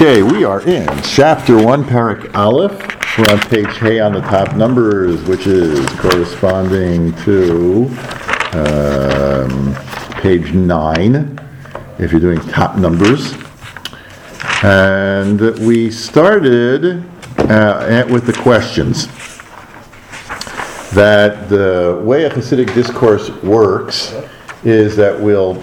Okay, we are in chapter 1, Parak Aleph. We're on page Hey on the top numbers, which is corresponding to page 9, if you're doing top numbers. And we started with the questions. That the way a Hasidic discourse works is that we'll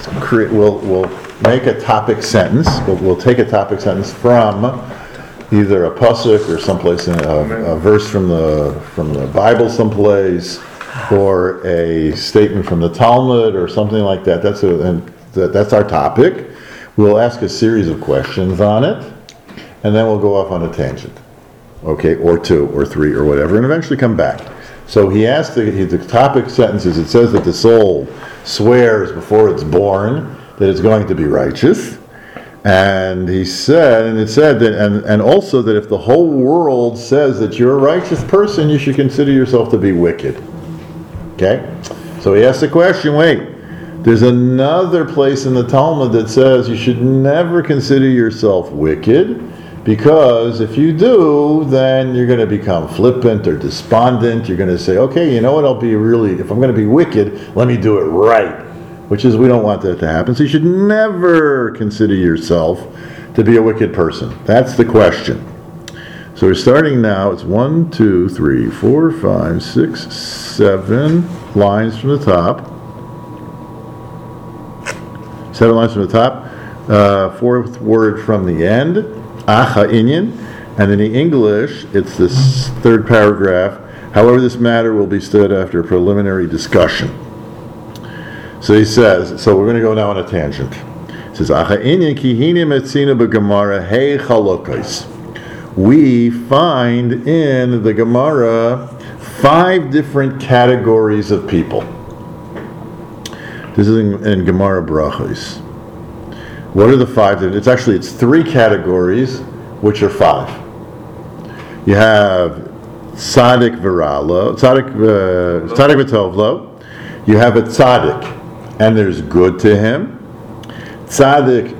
make a topic sentence. We'll take a topic sentence from either a pasuk or someplace in a verse from the Bible someplace, or a statement from the Talmud or something like that. That's our topic. We'll ask a series of questions on it, and then we'll go off on a tangent, okay, or two or three or whatever, and eventually come back. So he asked the topic sentences. It says that the soul swears before it's born that it's going to be righteous, and it said that, and also that if the whole world says that you're a righteous person, you should consider yourself to be wicked. Okay, so he asked the question. Wait, there's another place in the Talmud that says you should never consider yourself wicked, because if you do, then you're going to become flippant or despondent. You're going to say, okay, you know what, if I'm going to be wicked, let me do it right. Which is, we don't want that to happen. So you should never consider yourself to be a wicked person. That's the question. So we're starting now. It's 1, 2, 3, 4, 5, 6, 7 lines from the top. 7 lines from the top. Fourth word from the end. Acha inyan, and in the English, it's this third paragraph. However, this matter will be stood after a preliminary discussion. So he says, so we're going to go now on a tangent. He says, Acha inyan ki hine metzina b'Gemara hey chalokos. We find in the Gemara 5 different categories of people. This is in Gemara Brachos. What are the 5? It's 3 categories, which are 5. You have tzaddik v'ralo, tzaddik v'tovlo. You have a tzaddik, and there's good to him. Tzaddik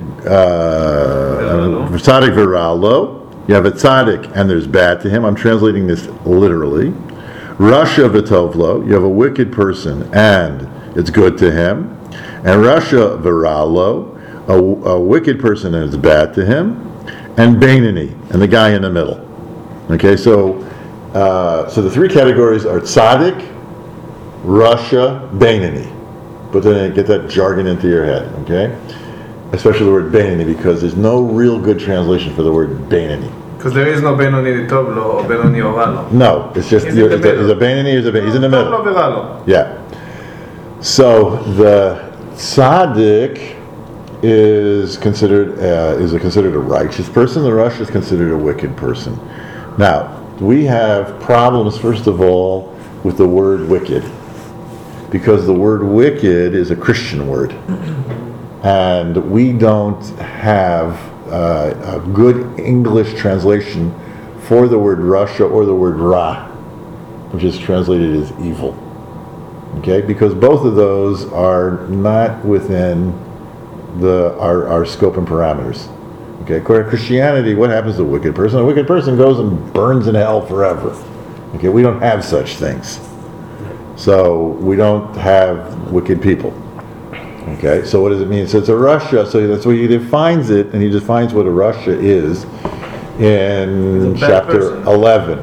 v'ralo. You have a tzaddik, and there's bad to him. I'm translating this literally. Rasha v'tovlo. You have a wicked person, and it's good to him. And Rasha v'ralo. A wicked person and it's bad to him, and Beinani, and the guy in the middle. Okay, so the 3 categories are tzaddik, Rasha, Beinani. But then get that jargon into your head, okay? Especially the word Beinani, because there's no real good translation for the word Beinani. Because there is no Beinani Tovlo or Beinani Oralo. No, it's just, is a Beinani, he's in the middle. Yeah. So the tzaddik is considered a righteous person. The Rasha is considered a wicked person. Now, we have problems, first of all, with the word wicked, because the word wicked is a Christian word, and we don't have a good English translation for the word Rasha or the word Ra, which is translated as evil. Okay, because both of those are not within our scope and parameters. Okay, according to Christianity, what happens to a wicked person? A wicked person goes and burns in hell forever. Okay, we don't have such things. So we don't have wicked people. Okay, so what does it mean? So it's a Rasha. So that's where he defines it, and he defines what a Rasha is in chapter 11.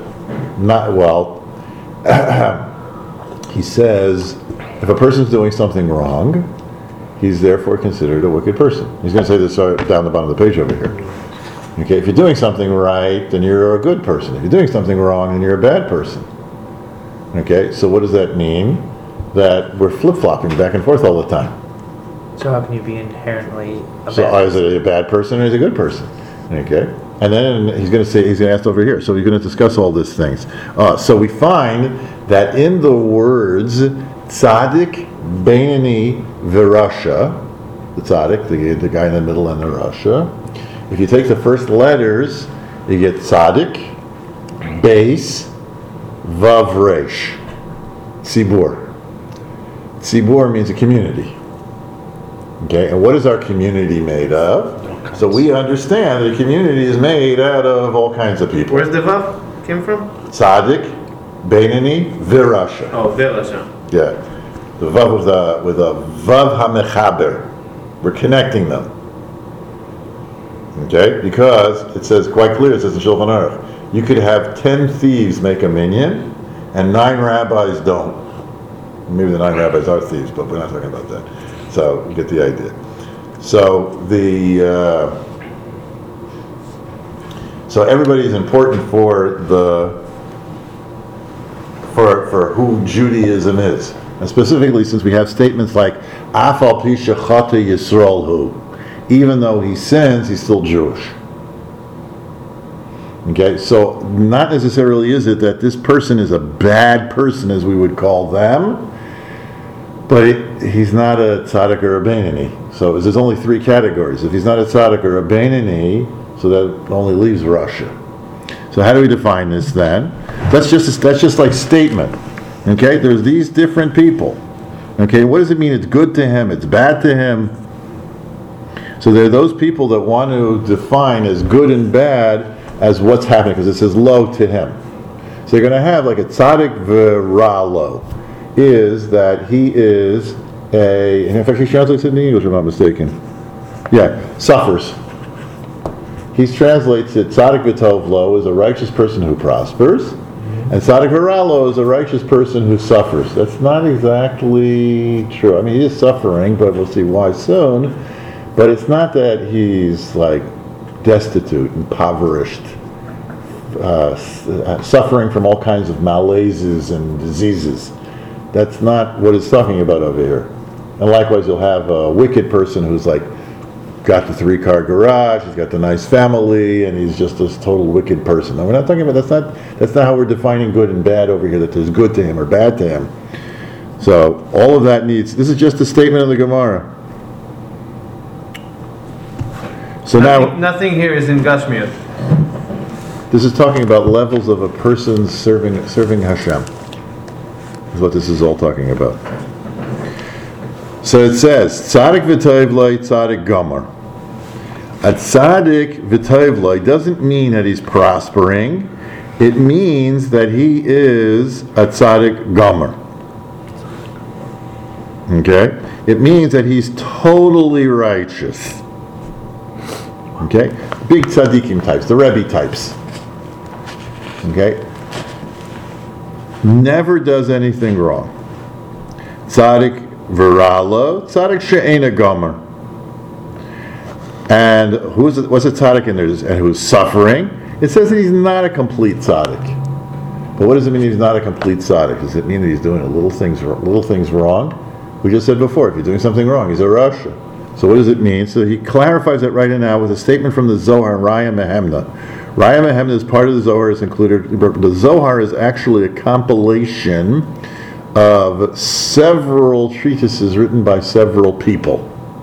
He says, if a person's doing something wrong, he's therefore considered a wicked person. He's going to say this down the bottom of the page over here. Okay, if you're doing something right, then you're a good person. If you're doing something wrong, then you're a bad person. Okay, so what does that mean? That we're flip-flopping back and forth all the time. So how can you be inherently a bad person? So is it a bad person or is it a good person? Okay, and then he's going to ask over here. So he's going to discuss all these things. So we find that in the words tzaddik, Beinani, Virasha, the tzaddik, the guy in the middle, and the Rasha. If you take the first letters, you get tzaddik, beis, vav, resh, tzibur. Tzibur means a community. Okay, and what is our community made of? kinds. So we understand that a community is made out of all kinds of people. Where's the Vav came from? Tzaddik, Beinoni, Virasha. Oh, Verasha. Yeah. The Vav with a Vav HaMechaber. We're connecting them. Okay? Because it says quite clear, it says in Shulchan Aruch, you could have 10 thieves make a minyan, and 9 rabbis don't. Maybe the 9 rabbis are thieves, but we're not talking about that. So you get the idea. So so everybody is important for who Judaism is, and specifically since we have statements like "Af al pi shechata Yisrael hu," even though he sins, he's still Jewish. Okay, so not necessarily is it that this person is a bad person, as we would call them, but he's not a tzaddik or a beinoni. So there's only 3 categories. If he's not a tzaddik or a beinoni, so that only leaves Russia. So how do we define this then? That's just like statement. Okay, there's these different people. Okay, what does it mean? It's good to him. It's bad to him. So there are those people that want to define as good and bad as what's happening, because it says lo to him. So you're going to have like a tzaddik v'ralo, is that he is and in fact he translates it in English if I'm not mistaken. Yeah, suffers. He translates it, tzaddik v'tov lo is a righteous person who prospers, and tzaddik v'ralo is a righteous person who suffers. That's not exactly true. I mean, he is suffering, but we'll see why soon. But it's not that he's like destitute, impoverished, suffering from all kinds of malaises and diseases. That's not what it's talking about over here. And likewise, you'll have a wicked person who's like got the 3-car garage, he's got the nice family, and he's just this total wicked person. Now, we're not talking about that's not how we're defining good and bad over here. That there's good to him or bad to him. So all of that needs. This is just a statement of the Gemara. So Nothing here is in Gashmiut. This is talking about levels of a person serving Hashem. Is what this is all talking about. So it says, Tzaddik v'toiv loi, tzaddik gomer. A tzaddik v'toiv loi doesn't mean that he's prospering. It means that he is a tzaddik gomer. Okay? It means that he's totally righteous. Okay? Big tzaddikim types, the Rebbe types. Okay? Never does anything wrong. Tzaddik v'ralo, tzaddik she'ena gomer. And what's a tzaddik in there? And who's suffering? It says that he's not a complete tzaddik. But what does it mean he's not a complete tzaddik? Does it mean that he's doing little things wrong? We just said before, if you're doing something wrong, he's a rasha. So what does it mean? So he clarifies it right now with a statement from the Zohar, Raya Mehemna. Raya Mehemna is part of the Zohar, is included. The Zohar is actually a compilation of several treatises written by several people.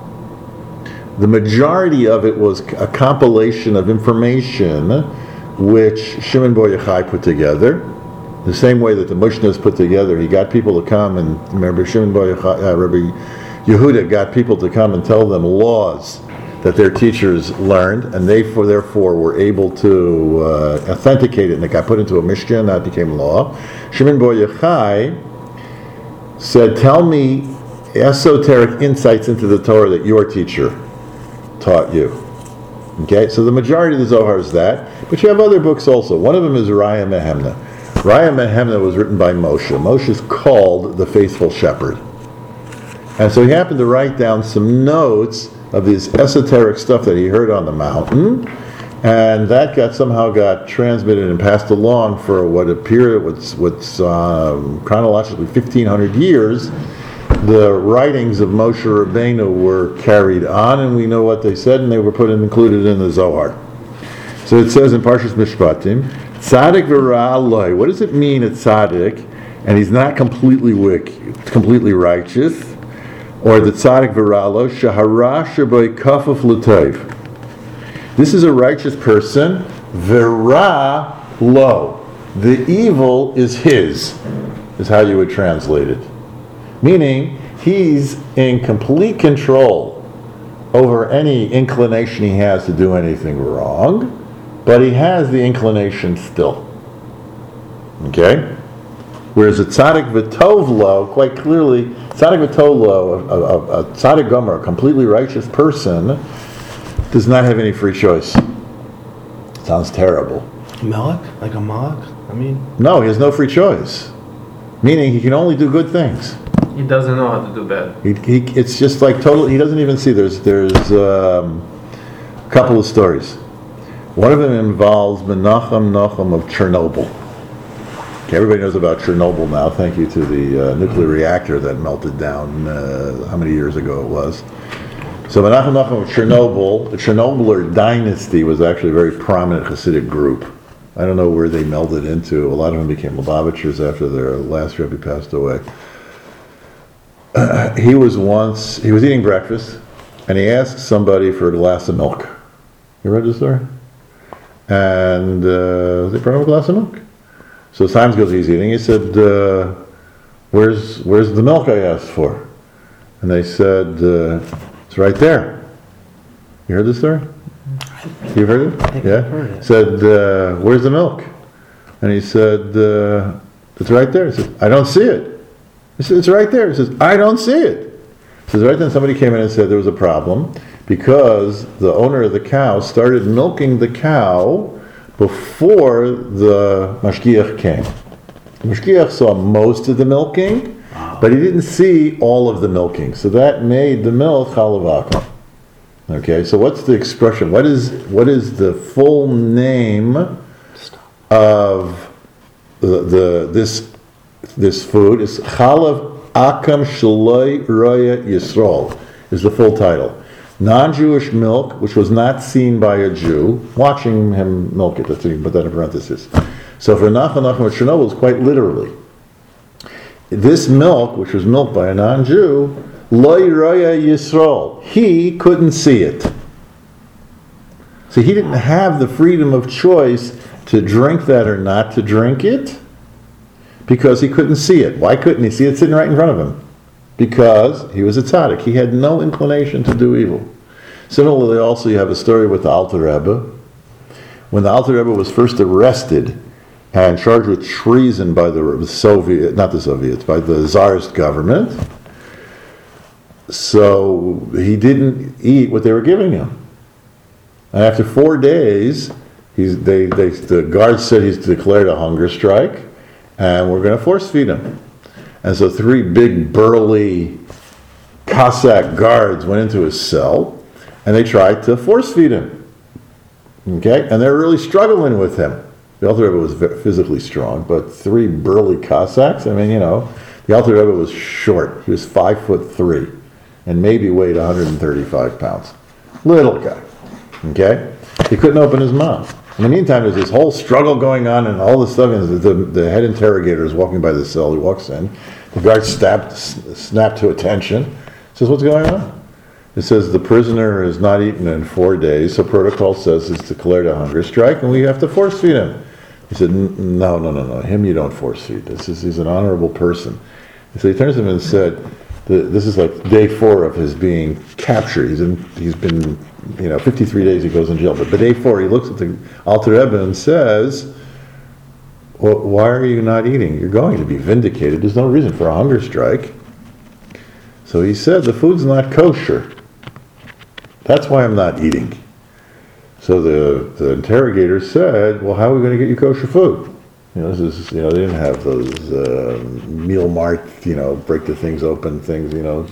The majority of it was a compilation of information which Shimon Bar Yochai put together. The same way that the Mishnah put together, he got people to come and remember Shimon Bar Yochai, Rabbi Yehuda got people to come and tell them laws that their teachers learned, and they therefore were able to authenticate it, and it got put into a Mishnah, and that became law. Shimon Bar Yochai said, tell me esoteric insights into the Torah that your teacher taught you. Okay, so the majority of the Zohar is that, but you have other books also. One of them is Raya Mehemna. Raya Mehemna was written by Moshe. Moshe is called the faithful shepherd. And so he happened to write down some notes of this esoteric stuff that he heard on the mountain, and that somehow got transmitted and passed along for what appeared what's chronologically 1,500 years. The writings of Moshe Rabbeinu were carried on, and we know what they said, and they were included in the Zohar. So it says in Parshas Mishpatim, Tzaddik v'ra'aloi. What does it mean at Tzaddik, and he's not completely righteous? Or the tzaddik v'ralo, shahara shaboy kafuf l'toiv. This is a righteous person, v'ra lo. The evil is his, is how you would translate it. Meaning, he's in complete control over any inclination he has to do anything wrong, but he has the inclination still. Okay? Whereas a tzaddik v'tov lo, quite clearly, tzaddik v'tov lo, a tzaddik gomer, a completely righteous person, does not have any free choice. Sounds terrible. Melech? Like a Malach? I mean... No, he has no free choice. Meaning he can only do good things. He doesn't know how to do bad. It's just like total, he doesn't even see. There's a couple of stories. One of them involves Menachem Nahum of Chernobyl. Okay, everybody knows about Chernobyl now, thank you to the nuclear reactor that melted down, how many years ago it was. So Menachem Nahum of Chernobyl, the Chernobyler dynasty was actually a very prominent Hasidic group. I don't know where they melded into. A lot of them became Lubavitchers after their last Rebbe passed away. He was eating breakfast, and he asked somebody for a glass of milk. You read this story? And they brought him a glass of milk. So as time goes, he's eating. He said, where's the milk I asked for? And they said, it's right there. You heard this story? You heard it? I think Yeah? I've heard it. Said, where's the milk? And he said, it's right there. He said, I don't see it. He said, it's right there. He says, I don't see it. He says, right then somebody came in and said there was a problem because the owner of the cow started milking the cow before the mashgiach came. The mashgiach saw most of the milking, but he didn't see all of the milking. So that made the milk chalav akum. Okay, so what's the expression? What is the full name of this food? Is chalav akam shaloi roya yisrael is the full title. Non-Jewish milk, which was not seen by a Jew, watching him milk it. That's, you can put that in parentheses. So for Menachem of Chernobyl, it's quite literally. This milk, which was milked by a non-Jew, Loi Roya Yisrael. He couldn't see it. So he didn't have the freedom of choice to drink that or not to drink it because he couldn't see it. Why couldn't he see it sitting right in front of him? Because he was a tzaddik. He had no inclination to do evil. Similarly, also you have a story with the Alter Rebbe. When the Alter Rebbe was first arrested and charged with treason by the Soviet, not the Soviets, by the Tsarist government, so he didn't eat what they were giving him. And after 4 days, the guards said he's declared a hunger strike, and we're going to force feed him. And so 3 big burly Cossack guards went into his cell, and they tried to force feed him. Okay, and they're really struggling with him. The Alter Rebbe was physically strong, but 3 burly Cossacks. I mean, the Alter Rebbe was short. He was 5'3", and maybe weighed 135 pounds. Little guy. Okay? He couldn't open his mouth. In the meantime, there's this whole struggle going on and all this stuff, and the head interrogator is walking by the cell. He walks in. The guard snapped to attention. Says, what's going on? It says the prisoner has not eaten in 4 days, so protocol says it's declared a hunger strike, and we have to force feed him. He said, no. Him you don't force feed. He's an honorable person. So he turns to him and said, this is like day 4 of his being captured. He's been 53 days he goes in jail. But day 4, he looks at the Alter Rebbe and says, well, why are you not eating? You're going to be vindicated. There's no reason for a hunger strike. So he said, the food's not kosher. That's why I'm not eating. So the interrogator said, well, how are we going to get you kosher food? They didn't have those meal mart, break the things open things,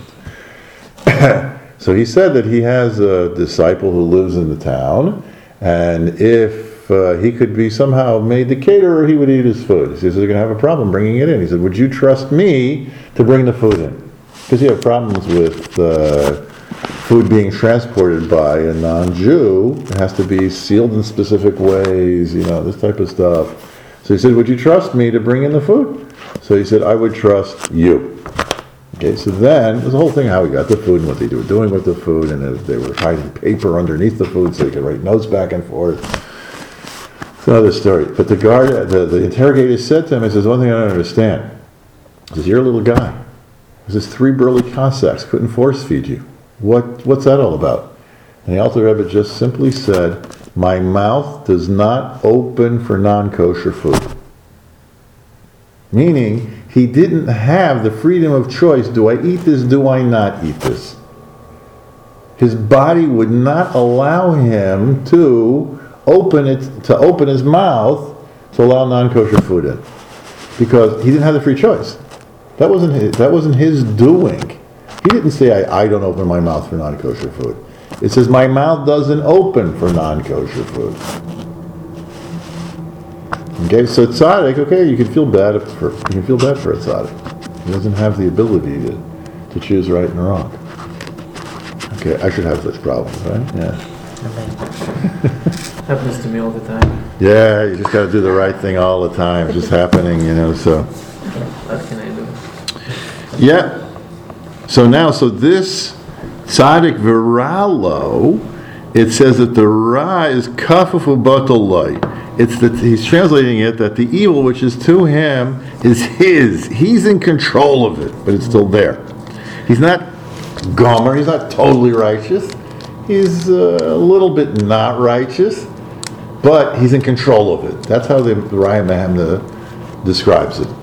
So he said that he has a disciple who lives in the town, and if he could be somehow made the caterer, he would eat his food. He says, they're going to have a problem bringing it in. He said, would you trust me to bring the food in? Because you have problems with food being transported by a non-Jew. It has to be sealed in specific ways, this type of stuff. So he said, would you trust me to bring in the food? So he said, I would trust you. Okay, so then, there's a whole thing how he got the food and what they were doing with the food, and they were hiding paper underneath the food so they could write notes back and forth. It's another story. But the interrogator said to him, he says, one thing I don't understand. He says, you're a little guy. He says, 3 burly Cossacks couldn't force feed you. What's that all about? And the Alter Rebbe just simply said, my mouth does not open for non-kosher food. Meaning, he didn't have the freedom of choice. Do I eat this? Do I not eat this? His body would not allow him to open his mouth to allow non-kosher food in, because he didn't have the free choice. That wasn't his doing. He didn't say, I don't open my mouth for non-kosher food. It says, my mouth doesn't open for non-kosher food. Okay, so tzaddik, okay, you can feel bad for a tzaddik. He doesn't have the ability to choose right and wrong. Okay, I should have such problems, right? Yeah. Happens to me all the time. Yeah, you just got to do the right thing all the time. It's just happening, so. What can I do? Yeah. So this tzaddik viralo, it says that the ra is kafafu batolai. It's that he's translating it that the evil which is to him is his. He's in control of it, but it's still there. He's not gomer. He's not totally righteous. He's a little bit not righteous, but he's in control of it. That's how the Raya Mahemna describes it.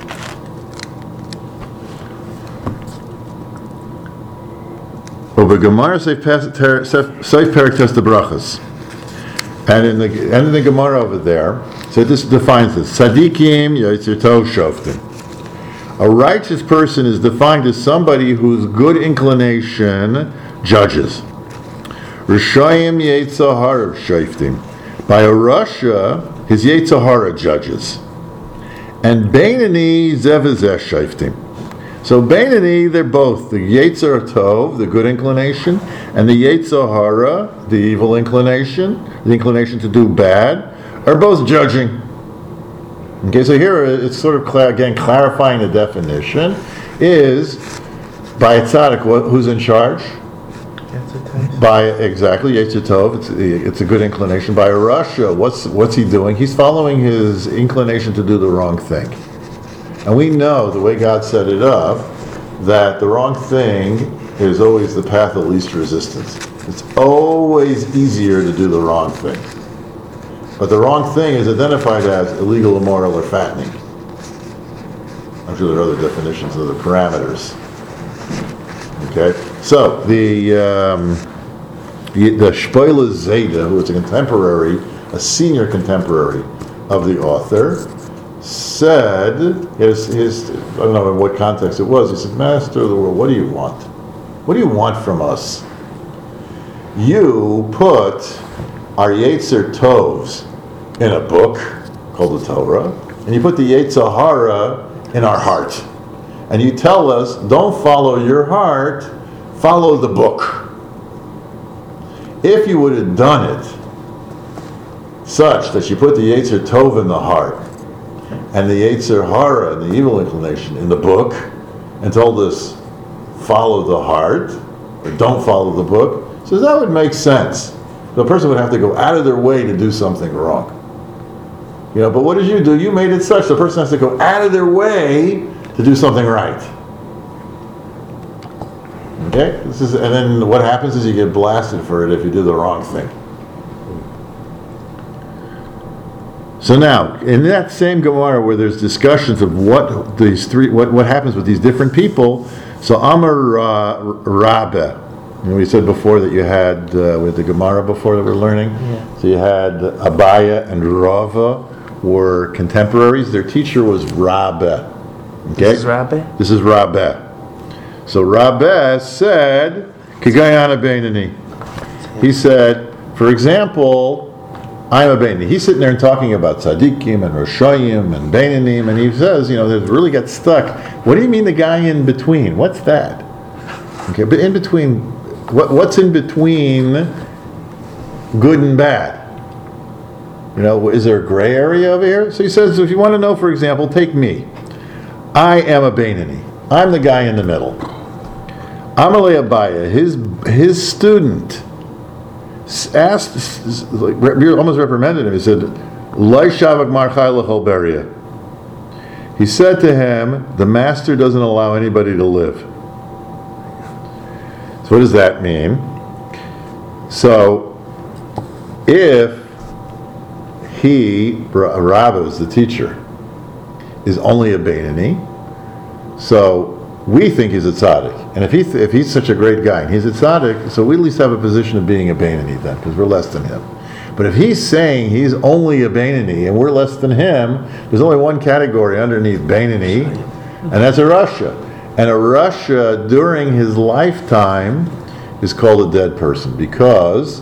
Over Gemara Seif Perek Tes Brachas, and in the end of the Gemara over there, so this defines this: Tzadikim Yotzer Tov Shoftim. A righteous person is defined as somebody whose good inclination judges. Rishayim Yetzer Hara Shoftim. By a Rasha, his Yetzer Hara judges, and Beinani Zevazeh Shoftim. So Beinani, they're both the Yetzer Tov, the good inclination, and the Yetzer Hara, the evil inclination, the inclination to do bad, are both judging. Okay, so here it's sort of again clarifying the definition is by a tzaddik, who's in charge? By exactly Yetzer Tov, it's a good inclination. By a Rasha, what's he doing? He's following his inclination to do the wrong thing. And we know, the way God set it up, that the wrong thing is always the path of least resistance. It's always easier to do the wrong thing. But the wrong thing is identified as illegal, immoral, or fattening. I'm sure there are other definitions, other parameters. Okay? So, the Shpoile Zayda, who was a senior contemporary of the author, said, I don't know in what context it was, he said, Master of the world, what do you want? What do you want from us? You put our Yetzer Tovs in a book called the Torah, and you put the Yetzer Hara in our heart. And you tell us, don't follow your heart, follow the book. If you would have done it such that you put the Yetzer Tov in the heart, and the Yetzer Hara, and the evil inclination, in the book, and told us, follow the heart, or don't follow the book, so that would make sense. The person would have to go out of their way to do something wrong. But what did you do? You made it such the person has to go out of their way to do something right. Okay? And then what happens is you get blasted for it if you do the wrong thing. So now, in that same Gemara where there's discussions of what happens with these different people, so Amar Rabbe, we said before that you had with the Gemara before that we're learning, so you had Abaya and Rava were contemporaries. Their teacher was Rabbe. Okay? This is Rabbe? This is Rabbe. So Rabbe said, Kigayana Beinani. He said, for example, I'm a Beinani. He's sitting there and talking about Tzadikim and Roshayim and Beinanim, and he says, they really got stuck. What do you mean the guy in between? What's that? Okay, but in between, what's in between good and bad? Is there a gray area over here? So he says, if you want to know, for example, take me. I am a Beinani. I'm the guy in the middle. Amalei Abaya, his student, asked, almost reprimanded him. He said, Lai Shavak Marchai L'chol Beria. He said to him, the master doesn't allow anybody to live. So what does that mean? So, if Rabba is the teacher, is only a Beinoni, so we think he's a tzaddik. And if he's such a great guy and he's a tzaddik, so we at least have a position of being a Beinoni then, because we're less than him. But if he's saying he's only a Beinoni and we're less than him, there's only one category underneath Beinoni, and that's a Rasha. And a Rasha during his lifetime is called a dead person, because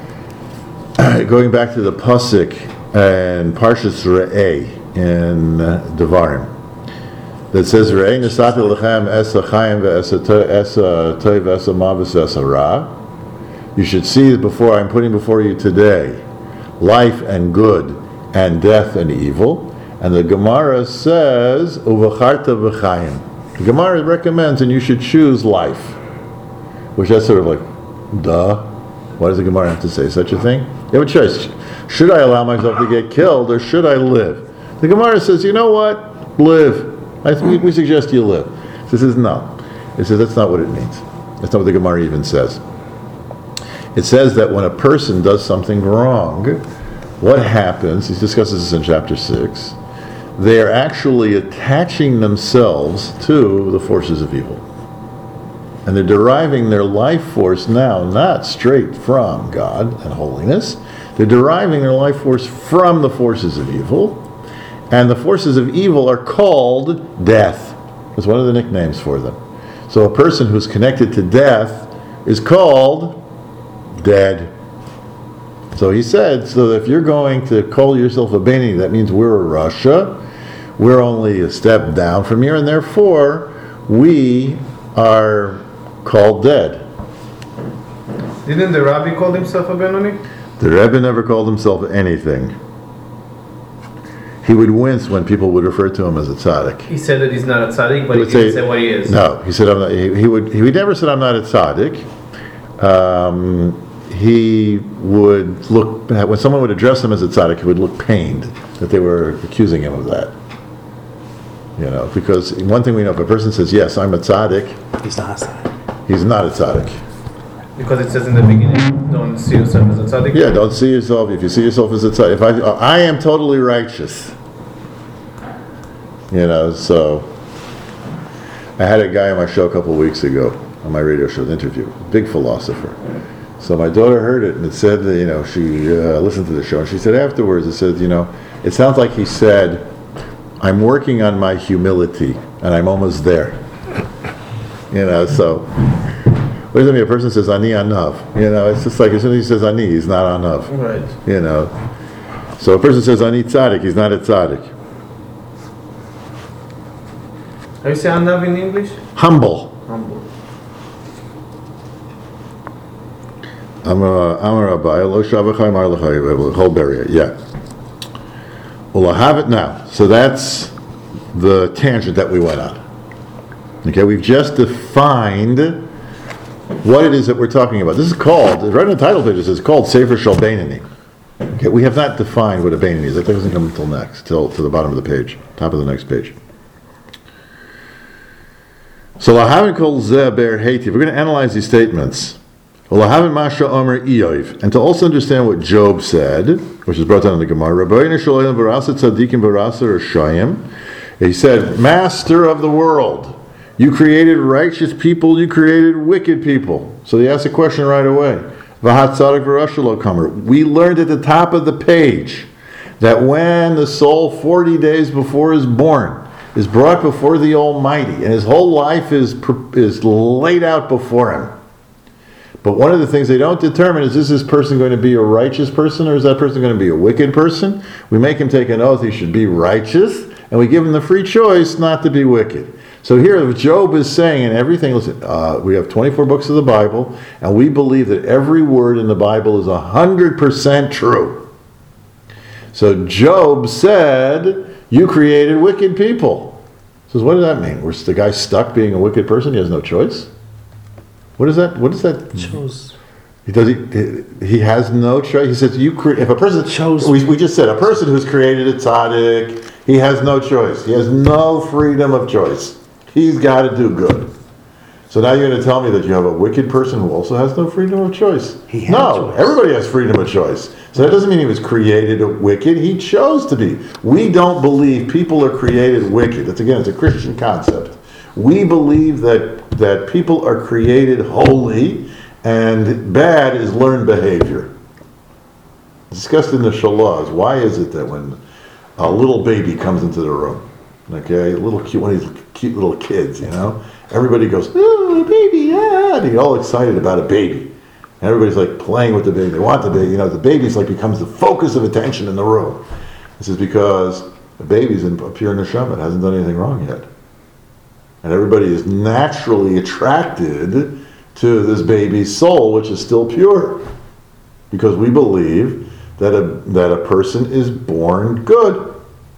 going back to the pasuk and Parshas Re'eh in Devarim, that says Re'eh nesati lechem esa chayim ve'esa toiv ve'esa ma ve'esa ra. You should see that before I'm putting before you today life and good and death and evil. And the Gemara says uvacharta v'chayim. The Gemara recommends, and you should choose life, which that's sort of like, duh. Why does the Gemara have to say such a thing? You have a choice. Should I allow myself to get killed, or should I live? The Gemara says, you know what? Live. We suggest you live. It says no. It says that's not what it means. That's not what the Gemara even says. It says that when a person does something wrong, what happens, he discusses this in chapter 6, they are actually attaching themselves to the forces of evil. And they're deriving their life force now not straight from God and holiness. They're deriving their life force from the forces of evil. And the forces of evil are called death. That's one of the nicknames for them. So a person who's connected to death is called dead. So he said, so if you're going to call yourself a Beinoni, that means we're a Rasha. We're only a step down from here, and therefore we are called dead. Didn't the Rabbi call himself a Beinoni? The Rebbe never called himself anything. He would wince when people would refer to him as a tzaddik. He said that he's not a tzaddik, but he would didn't say what he is. No, he said I'm not. He never said I'm not a tzaddik. He would look, when someone would address him as a tzaddik, he would look pained that they were accusing him of that. You know, because one thing we know, if a person says, yes, I'm a tzaddik, He's not a tzaddik. he's not a tzaddik. Because it says in the beginning, don't see yourself as a tzaddik. Yeah, don't see yourself, if you see yourself as a tzaddik, if I am totally righteous. You know, so I had a guy on my show a couple of weeks ago, on my radio show, an interview, big philosopher. So my daughter heard it, and it said that, you know, she listened to the show, and she said afterwards, it said, you know, it sounds like he said, I'm working on my humility, and I'm almost there. You know, so, what does that mean? A person says, Ani anav. You know, it's just like, as soon as he says Ani, he's not anav. Right. You know. So a person says, Ani tzaddik, he's not a tzaddik. How you say anav in English? Humble. Humble. Amar Rabbi, lo shavachai mar l'chai, whole barrier, yeah. Well, I have it now. So that's the tangent that we went on. Okay, we've just defined what it is that we're talking about. This is called, right in the title page, it says called Sefer Shel Beinoni. Okay, we have not defined what a Beinoni is. That doesn't come until next, till to the bottom of the page, top of the next page. So lahavin kol zeh ber heiti. We're going to analyze these statements. And to also understand what Job said, which is brought down in the Gemara, he said, Master of the world, you created righteous people, you created wicked people. So he asked a question right away. We learned at the top of the page that when the soul 40 days before is born, is brought before the Almighty, and his whole life is laid out before him. But one of the things they don't determine is this person going to be a righteous person, or is that person going to be a wicked person? We make him take an oath he should be righteous, and we give him the free choice not to be wicked. So here Job is saying, and everything, listen, we have 24 books of the Bible, and we believe that every word in the Bible is 100% true. So Job said, you created wicked people. So what does that mean? Was the guy stuck being a wicked person? He has no choice? What is that? Chose. He has no choice. He says, if a person chose. We just said, a person who's created a tzaddik, he has no choice. He has no freedom of choice. He's got to do good. So now you're going to tell me that you have a wicked person who also has no freedom of choice? He had No, choice. everybody has freedom of choice. So that doesn't mean he was created wicked. He chose to be. We don't believe people are created wicked. It's a Christian concept. We believe that people are created holy, and bad is learned behavior. Discussed in the Shalah, why is it that when a little baby comes into the room, okay, one of these cute little kids, everybody goes, "Oh, baby, yeah," and they get all excited about a baby. And everybody's like playing with the baby. They want the baby. The baby's like becomes the focus of attention in the room. This is because the baby's a pure neshama. It hasn't done anything wrong yet. And everybody is naturally attracted to this baby's soul, which is still pure. Because we believe that a person is born good.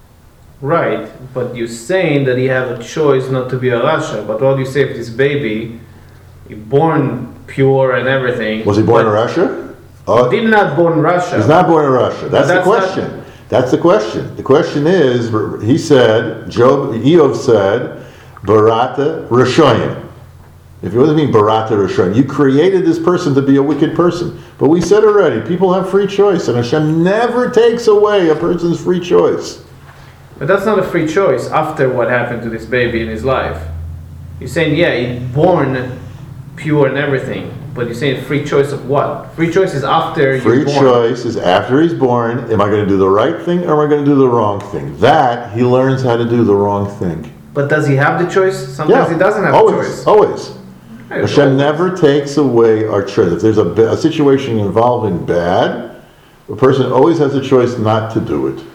Right, but you're saying that he have a choice not to be a Rasha. But what do you say if this baby, he born pure and everything? Was he born in but Russia? He did not born Russia. He's not born in Russia. That's the That's question. That's the question. The question is, he said, Eov said, Barata Rishoyim. If it doesn't mean Barata Rishoyim, you created this person to be a wicked person. But we said already, people have free choice, and Hashem never takes away a person's free choice. But that's not a free choice after what happened to this baby in his life. You're saying, yeah, he's born pure and everything. But you're saying free choice of what? Free choice is after Free you're born. choice is after he's born, am I going to do the right thing or am I going to do the wrong thing? That, he learns how to do the wrong thing. But does he have the choice? Sometimes he doesn't have always, the choice. Always. Right, Hashem always. never takes away our choice. If there's a situation involving bad, a person always has a choice not to do it.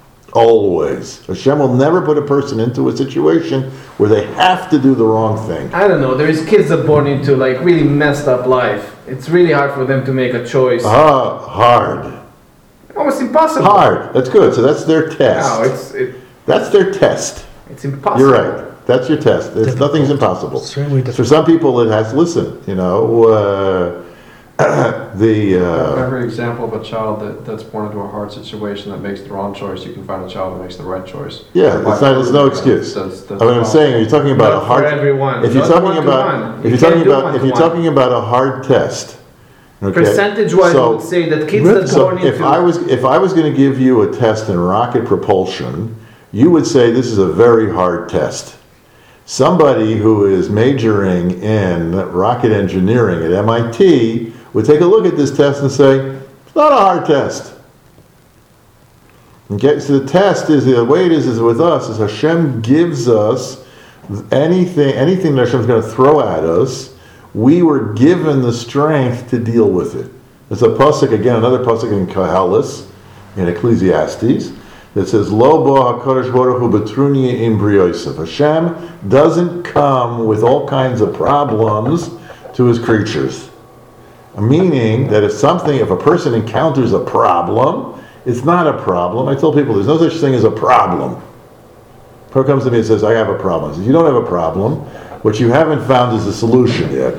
Always. Hashem will never put a person into a situation where they have to do the wrong thing. I don't know. There's kids that born into like really messed up life. It's really hard for them to make a choice. Hard. Almost impossible. Hard. That's good. So that's their test. No, That's their test. it's impossible. You're right. That's your test. Nothing's impossible. Extremely For difficult. some people, it has. Listen, Every example of a child that's born into a hard situation that makes the wrong choice, you can find a child that makes the right choice. Yeah, it's no excuse. That's What I'm saying, are you talking about Not a hard? for everyone. If you're Not talking about, one-to-one. if You you're can't talking do about, if you're one-to-one. talking about a hard test, okay. Percentage-wise, I would say that kids that So born into if I was going to give you a test in rocket propulsion, you would say this is a very hard test. Somebody who is majoring in rocket engineering at MIT would take a look at this test and say, it's not a hard test. Okay, so the test is, the way it is with us, is Hashem gives us anything that Hashem's going to throw at us, we were given the strength to deal with it. There's a pasuk, again, another pasuk in Koheles, in Ecclesiastes, that says, Lo bo HaKadosh Baruch Hu betruni im briosav. Hashem doesn't come with all kinds of problems to his creatures. Meaning that if a person encounters a problem, it's not a problem. I tell people there's no such thing as a problem. A person comes to me and says, I have a problem. I say, you don't have a problem. What you haven't found is a solution yet.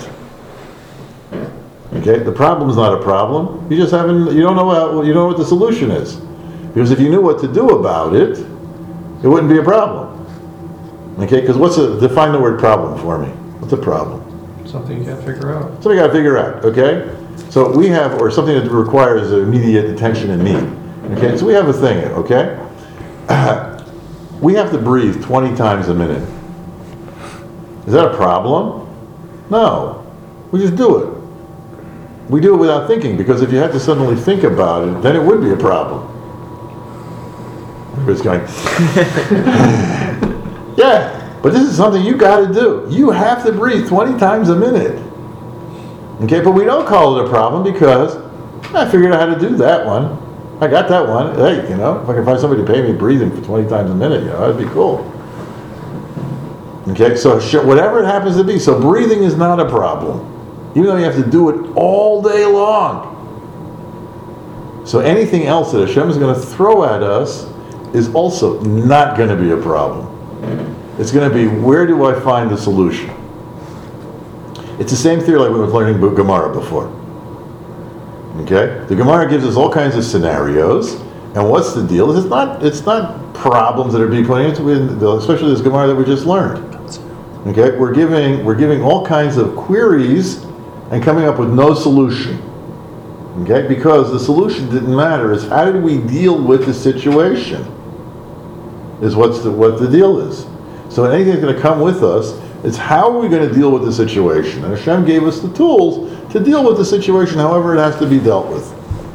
Okay? The problem's not a problem. You don't know what the solution is. Because if you knew what to do about it, it wouldn't be a problem. Okay? Because define the word problem for me. What's a problem? something you can't figure out. Something you got to figure out, okay? So we have, or something that requires immediate attention in me. Okay, so we have a thing, okay? We have to breathe 20 times a minute. Is that a problem? No. We just do it. We do it without thinking, because if you had to suddenly think about it, then it would be a problem. Everybody's going, yeah, but this is something you got to do. You have to breathe 20 times a minute. Okay, but we don't call it a problem because I figured out how to do that one. I got that one. Hey, if I can find somebody to pay me breathing for 20 times a minute, that'd be cool. Okay, so whatever it happens to be. So breathing is not a problem, even though you have to do it all day long. So anything else that Hashem is going to throw at us is also not going to be a problem. It's going to be, where do I find the solution? It's the same theory like we were learning Gemara before. Okay? The Gemara gives us all kinds of scenarios, and what's the deal? It's not problems that are being put into, especially this Gemara that we just learned. Okay, we're giving all kinds of queries and coming up with no solution. Okay, because the solution didn't matter. It's how did we deal with the situation? Is what the deal is. So anything's going to come with us. It's how are we going to deal with the situation? And Hashem gave us the tools to deal with the situation, however it has to be dealt with.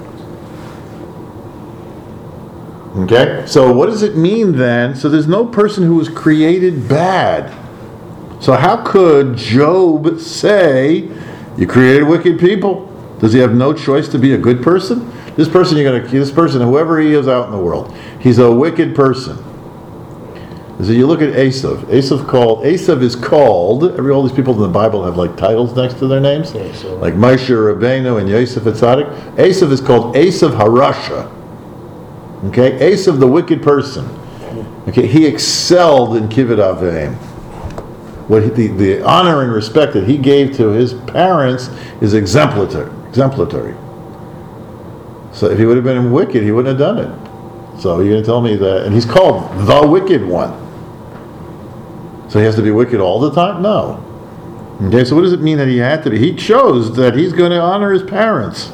Okay, so what does it mean then? So there's no person who was created bad. So how could Job say, you created wicked people? Does he have no choice to be a good person? This person, whoever he is out in the world, he's a wicked person. So you look at Esav. Esav is called, all these people in the Bible have like titles next to their names, like Moshe Rabbeinu and Yosef Atzadik. Esav is called Esav Harasha. Okay, Esav the wicked person. Okay, he excelled in Kivud Avim. What the honor and respect that he gave to his parents is exemplary. So if he would have been wicked, he wouldn't have done it. So you're going to tell me that, and he's called the wicked one. So he has to be wicked all the time? No. Okay, so what does it mean that he had to be? He chose that he's going to honor his parents.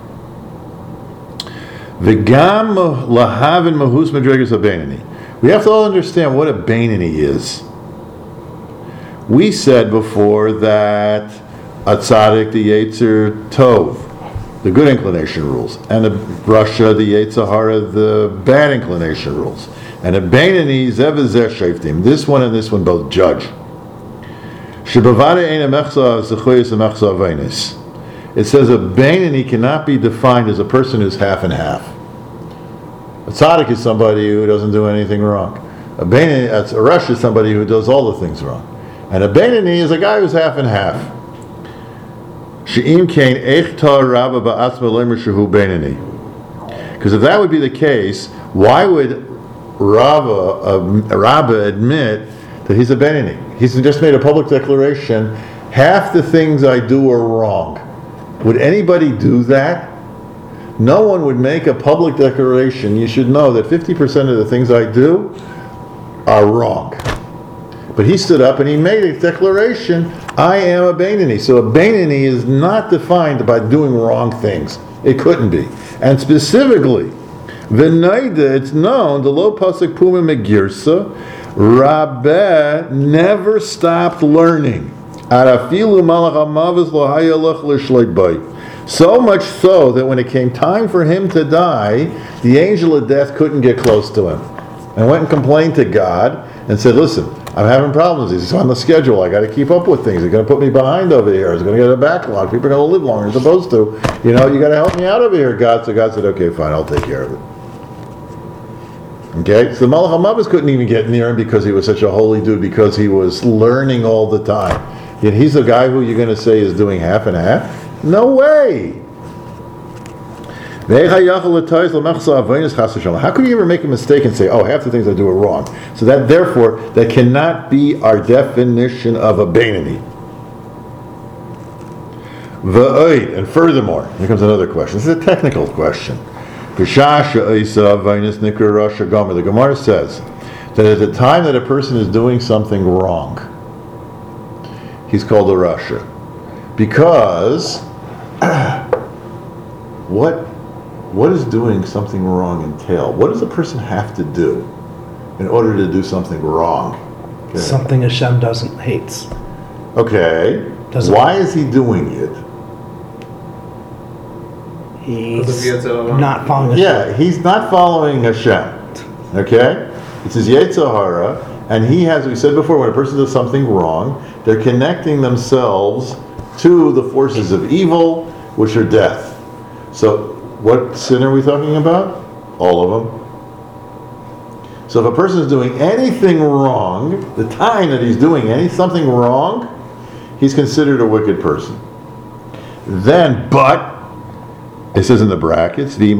V'gam lahavin mahus madregas haBeinani. We have to all understand what a Beinani is. We said before that a tzaddik, the Yetzer Tov, the good inclination rules, and a Rasha, the Yetzer Hara, the bad inclination rules, and a Beinani, Zev Zeh Sheftim. This one and this one both judge. Shebavade ein mechza zechoyes mechza aveinis. It says a Beinani cannot be defined as a person who's half and half. A tzaddik is somebody who doesn't do anything wrong. A Rasha is somebody who does all the things wrong. And a Beinani is a guy who's half and half. She'im kain echta rabba ba'atzma lemer shehu Beinani. Because if that would be the case, why would Rabba admit that he's a Beinani? He's just made a public declaration, half the things I do are wrong. Would anybody do that? No one would make a public declaration. You should know that 50% of the things I do are wrong. But he stood up and he made a declaration, I am a Beinani. So a Beinani is not defined by doing wrong things. It couldn't be. And specifically, V'naida, it's known, the lo pasuk puma megirsa, Rabbeh never stopped learning. Arafilu malach hamavis lo hayalach l'shloit bay. So much so that when it came time for him to die, the angel of death couldn't get close to him. And went and complained to God and said, listen, I'm having problems. He's on the schedule. I got to keep up with things. They're going to put me behind over here. It's going to get a backlog. People are going to live longer than they're supposed to. You got to help me out over here, God. So God said, okay, fine, I'll take care of it. Okay? So the Malach HaMavis couldn't even get near him because he was such a holy dude, because he was learning all the time. Yet he's the guy who you're going to say is doing half and half? No way! How could you ever make a mistake and say, oh, half the things I do are wrong? So that, therefore, that cannot be our definition of a Beinani. And furthermore, here comes another question. This is a technical question. The Gemara says that at the time that a person is doing something wrong, he's called a Rasha. Because what does doing something wrong entail? What does a person have to do in order to do something wrong? Okay. Something Hashem hates. Okay. Why is he doing it? He's not following Hashem. Yeah, he's not following Hashem. Okay? It's his Yetzer Hara, and he has, we said before, when a person does something wrong, they're connecting themselves to the forces of evil, which are death. So, what sin are we talking about? All of them. So if a person is doing anything wrong, the time that he's doing something wrong, he's considered a wicked person. Then, but, it says in the brackets, if he